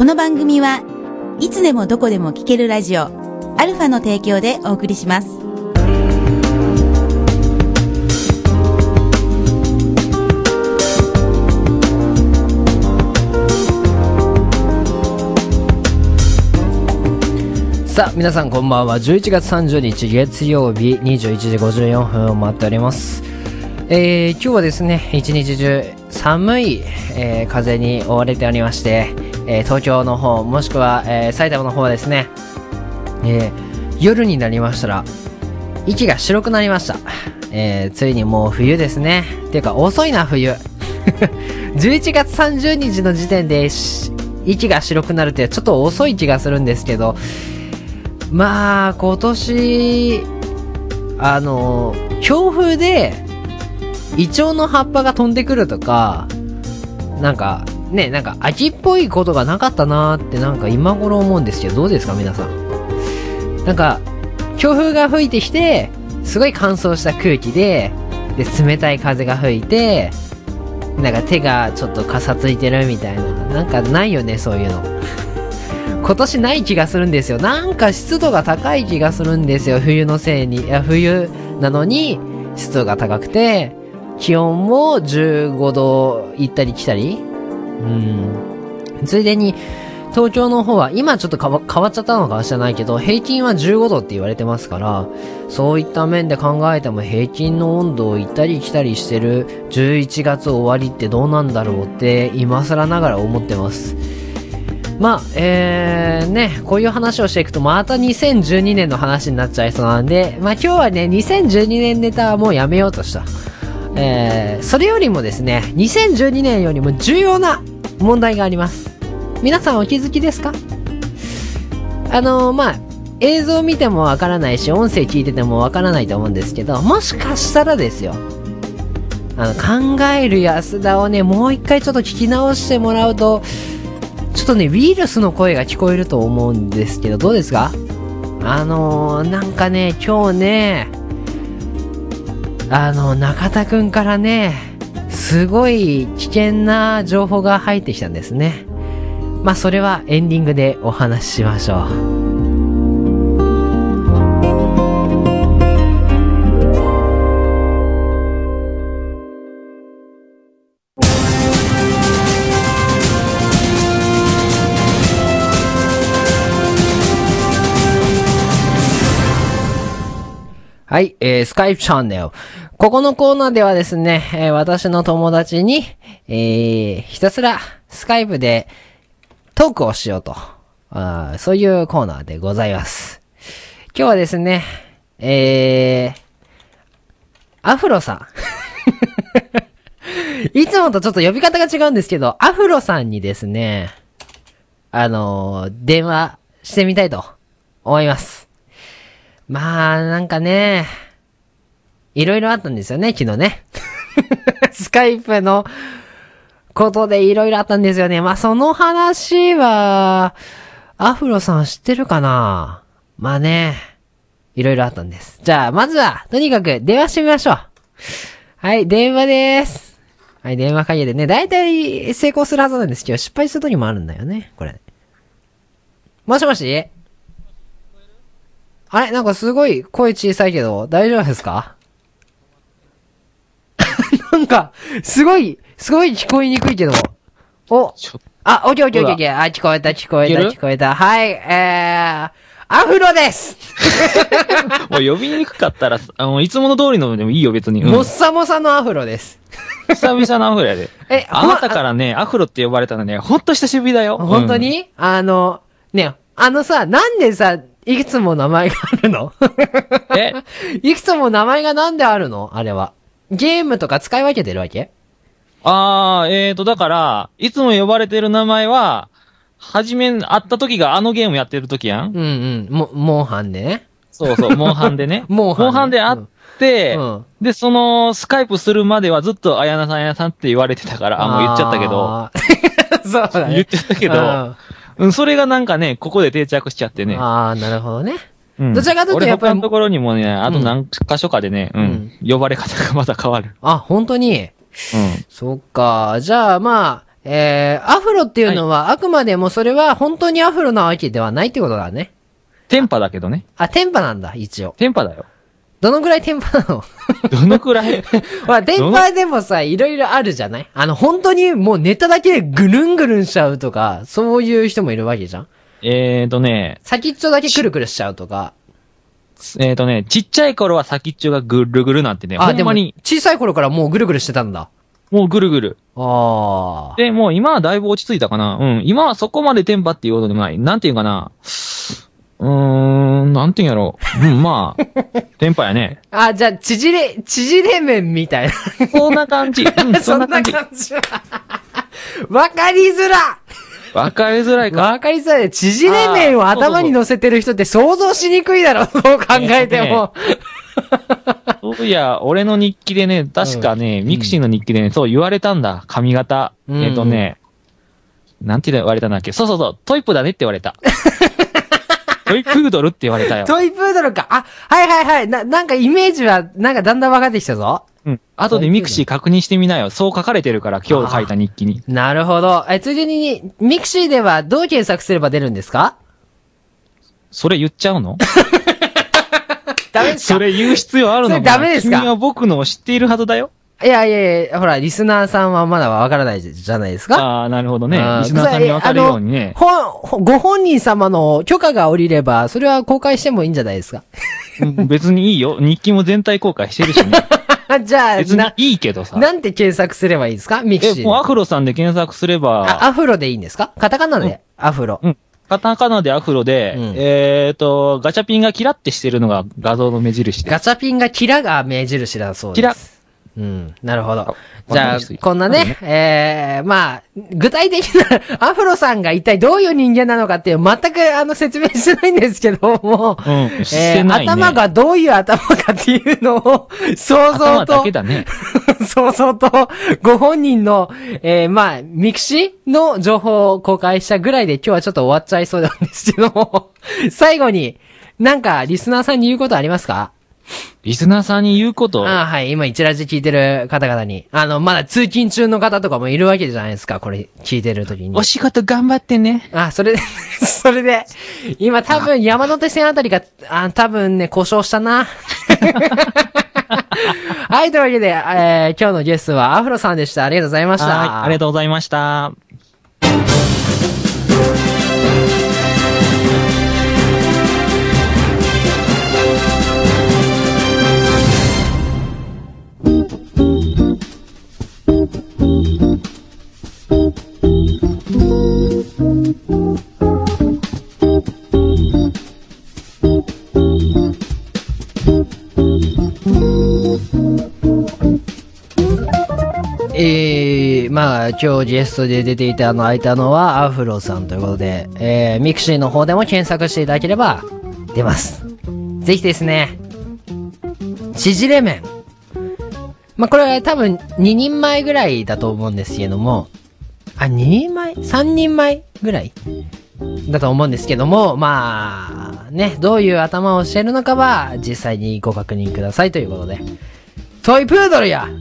この番組はいつでもどこでも聞けるラジオアルファの提供でお送りします。 さあ皆さんこんばんは。11月30日月曜日21時54分を回っております。今日はですね一日中寒い、風に覆われておりまして、東京の方もしくは、埼玉の方はですね、夜になりましたら息が白くなりました。ついにもう冬ですね。っていうか遅いな冬11月30日の時点で息が白くなるってちょっと遅い気がするんですけど、まあ今年強風でイチョウの葉っぱが飛んでくるとかなんか秋っぽいことがなかったなーってなんか今頃思うんですけど、どうですか皆さん。なんか強風が吹いてきてすごい乾燥した空気で冷たい風が吹いてなんか手がちょっとかさついてるみたいな、なんかないよねそういうの今年ない気がするんですよ。なんか湿度が高い気がするんですよ。冬のせいに。いや、冬なのに湿度が高くて、気温も15度行ったり来たり。ついでに、東京の方は、今ちょっと変わっちゃったのかもしれないけど、平均は15度って言われてますから、そういった面で考えても平均の温度を行ったり来たりしてる11月終わりってどうなんだろうって、今更ながら思ってます。まあ、こういう話をしていくとまた2012年の話になっちゃいそうなんで、まあ今日はね、2012年ネタはもうやめようとした。それよりもですね、2012年よりも重要な問題があります。皆さんお気づきですか？まあ、映像見てもわからないし、音声聞いててもわからないと思うんですけど、もしかしたらですよ、考える安田をね、もう一回ちょっと聞き直してもらうと、ちょっとね、ウイルスの声が聞こえると思うんですけど、どうですか？なんかね、今日ね、中田くんからね、すごい危険な情報が入ってきたんですね。まあ、それはエンディングでお話ししましょう。はい、スカイプチャンネル。ここのコーナーではですね、私の友達に、ひたすらスカイプでトークをしようと。そういうコーナーでございます。今日はですね、アフロさん。いつもとちょっと呼び方が違うんですけど、アフロさんにですね、電話してみたいと思います。まあ、なんかね、いろいろあったんですよね、昨日ね。スカイプのことでいろいろあったんですよね。まあ、その話は、アフロさん知ってるかな？まあね、いろいろあったんです。じゃあ、まずは、とにかく電話してみましょう。はい、電話でーす。はい、電話会議でね、だいたい成功するはずなんですけど、失敗する時もあるんだよね、これ。もしもし？あれなんかすごい声小さいけど、大丈夫ですか？なんか、すごい聞こえにくいけど。オッケー。聞こえた。はい、アフロですもう呼びにくかったら、いつもの通りのでもいいよ、別に。 もっさもさのアフロです。 久々のアフロやで。あなたからね、アフロって呼ばれたのね、ほんと久しぶりだよ。 本当に？なんでさ、いくつも名前があるの？いくつも名前がなんであるの？あれは。ゲームとか使い分けてるわけ？ だから、いつも呼ばれてる名前は、会った時があのゲームやってる時やん。 モンハンでね。 そう、モンハンでね。モンハンで会って、で、その、スカイプするまではずっとあやなさんって言われてたから、もう言っちゃったけど。 そうだね。 言っちゃったけど、それがなんかね、ここで定着しちゃってね。 なるほどね。どちらかというとやっぱり。 俺他のところにもね、あと何箇所かでね、呼ばれ方がまた変わる。 本当に？そっか。じゃあまあ、 アフロっていうのは、あくまでもそれは本当にアフロなわけではないってことだね。 テンパだけどね。 あ、テンパなんだ、一応。 テンパだよ。 どのぐらいテンパなの？ どのくらいほら、テンパでもさ、いろいろあるじゃない？本当にもうネタだけでぐるんぐるんしちゃうとか、そういう人もいるわけじゃん？先っちょだけくるくるしちゃうとか。 ちっちゃい頃は先っちょがぐるぐるなんてね、ほんまに。 小さい頃からもうぐるぐるしてたんだ。 もうぐるぐる。 ああ。 で、もう今はだいぶ落ち着いたかな。うん。今はそこまでテンパっていうことでもない。なんていうかな。なんていうんやろう。まあ、テンパやね。 あ、じゃあ、縮れ麺みたいな。 そんな感じ。 そんな感じ。わかりづらわかりづらいか。 わかりづらい。縮れ麺を頭に乗せてる人って想像しにくいだろ、そう考えても。 そういや、俺の日記でね、確かね、ミクシーの日記でね、そう言われたんだ。髪型。なんて言われたんだっけ。そう、トイプだねって言われた。トイプードルって言われたよ。 トイプードルか。あ、はい。なんかイメージは、なんかだんだん分かってきたぞ。 うん。後でミクシー確認してみなよ。そう書かれてるから、今日書いた日記に。 なるほど。ついでに、ミクシーではどう検索すれば出るんですか？ それ言っちゃうの？ ダメですか？ それ言う必要あるのかな？ それダメですか？ 君は僕のを知っているはずだよ。 いや、ほら、リスナーさんはまだわからないじゃないですか。 ああ、なるほどね。リスナーさんにわかるようにね。 ご本人様の許可が下りれば、それは公開してもいいんじゃないですか。 別にいいよ。日記も全体公開してるしね。 じゃあ、 別にいいけどさ。 なんて検索すればいいですか？ミクシー。 もうアフロさんで検索すれば。 アフロでいいんですか？カタカナで、アフロ。 カタカナでアフロで、ガチャピンがキラってしてるのが画像の目印です。 ガチャピンがキラが目印だそうです。 キラ。 なるほど。じゃあ、こんなね、まあ、具体的な、アフロさんが一体どういう人間なのかっていう、全く説明してないんですけども、頭がどういう頭かっていうのを、想像と、想像と、ご本人の、まあ、ミクシーの情報を公開したぐらいで今日はちょっと終わっちゃいそうなんですけども、最後に、なんか、リスナーさんに言うことありますか？ リスナーさんに言うこと？ はい。今、一ラジ聞いてる方々に。まだ通勤中の方とかもいるわけじゃないですか。これ、聞いてる時に。 お仕事頑張ってね。 それで、今多分山手線あたりが、多分ね、故障したな。はい、というわけで、今日のゲストはアフロさんでした。ありがとうございました。 はい、ありがとうございました。 まあ、今日ゲストで出ていた空いたのはアフロさんということで、ミクシーの方でも検索していただければ出ます。ぜひですね、縮れ麺。まあ、これは多分2人前ぐらいだと思うんですけども、2人前 ?3 人前ぐらいだと思うんですけども、まあ、ね、どういう頭をしているのかは実際にご確認くださいということで。トイプードルや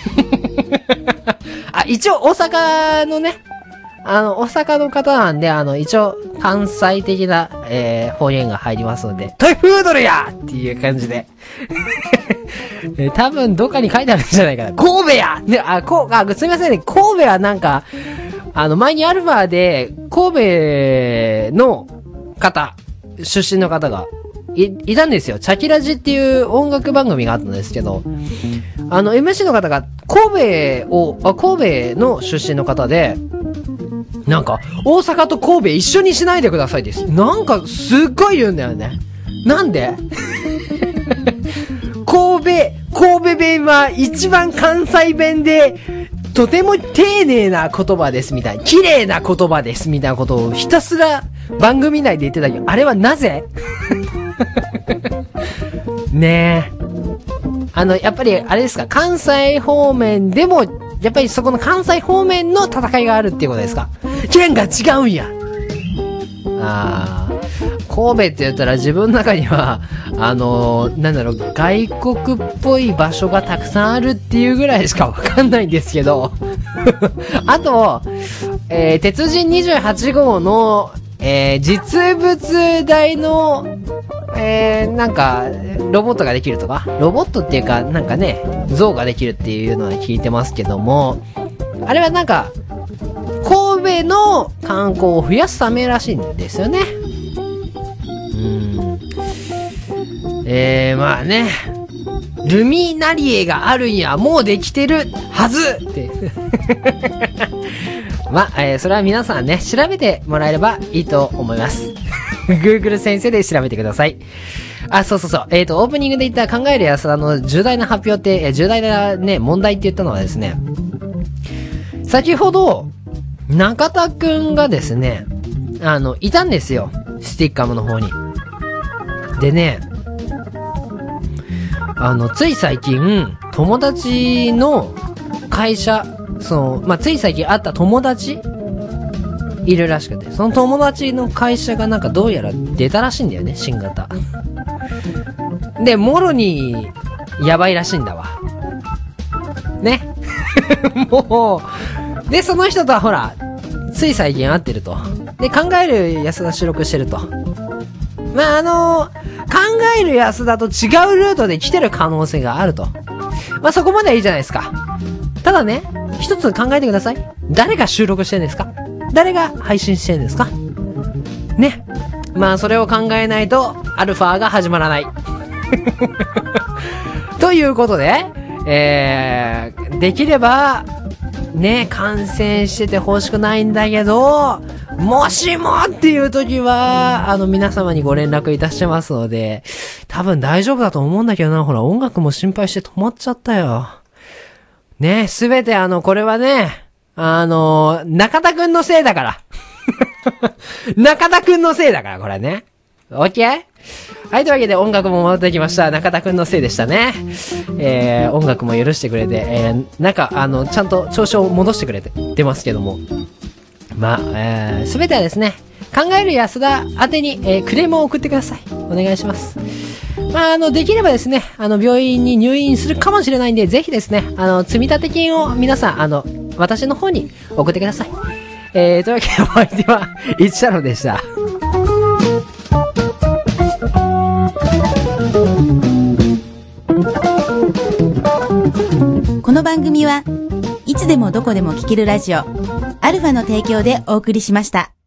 一応大阪のね、大阪の方なんで、一応関西的な、方言が入りますので、トイプードルやっていう感じで。多分どっかに書いてあるんじゃないかな。神戸やね、すみませんね。神戸はなんか、前にアルファで、神戸の方、出身の方がいたんですよ。チャキラジっていう音楽番組があったんですけど、MC の方が神戸の出身の方で、なんか、大阪と神戸一緒にしないでくださいです。なんか、すっごい言うんだよね。なんで神戸弁は一番関西弁で、とても丁寧な言葉ですみたいな、綺麗な言葉ですみたいなことをひたすら番組内で言ってたけど、あれはなぜねえ。やっぱりあれですか、関西方面でも、やっぱりそこの関西方面の戦いがあるっていうことですか？県が違うんや。神戸って言ったら自分の中には、なんだろう、外国っぽい場所がたくさんあるっていうぐらいしかわかんないんですけど、 あと、鉄人28号の、実物大の、なんか、ロボットができるとか、ロボットっていうか、なんかね、像ができるっていうのは聞いてますけども、あれはなんか、神戸の観光を増やすためらしいんですよね。まあね、ルミナリエがあるにはもうできてるはずって。まあ、それは皆さんね、調べてもらえればいいと思います。Google 先生で調べてください。あ、そう。オープニングで言った考える安田の重大な発表って、重大なね、問題って言ったのはですね、先ほど、中田くんがですね、いたんですよ。スティッカムの方に。でね、つい最近、友達の会社、つい最近会った友達いるらしくて、その友達の会社がなんかどうやら出たらしいんだよね、新型。で、もろに、やばいらしいんだわ。ね。もう、で、その人とはほら、つい最近会ってると。で、考える安田収録してると。まあ、考える安田と違うルートで来てる可能性があると。まあ、そこまではいいじゃないですか。ただね、一つ考えてください。誰が収録してるんですか？誰が配信してるんですか？ね。まあ、それを考えないと、アルファが始まらない。ということで、できれば、ね、感染してて欲しくないんだけど、もしもっていう時は、皆様にご連絡いたしますので、多分大丈夫だと思うんだけどな、ほら、音楽も心配して止まっちゃったよ。ね、すべてこれはね、中田くんのせいだから。中田くんのせいだから、これね。オッケー？はい、というわけで音楽も戻ってきました。中田くんのせいでしたね。音楽も許してくれて、ちゃんと調子を戻してくれてますけども。まあ、すべてはですね、考える安田宛てに、クレームを送ってください。お願いします。まあ、できればですね、病院に入院するかもしれないんで、ぜひですね、積立金を皆さん、私の方に送ってください。というわけでお相手は、一太郎でした。 この番組はいつでもどこでも聴けるラジオアルファの提供でお送りしました。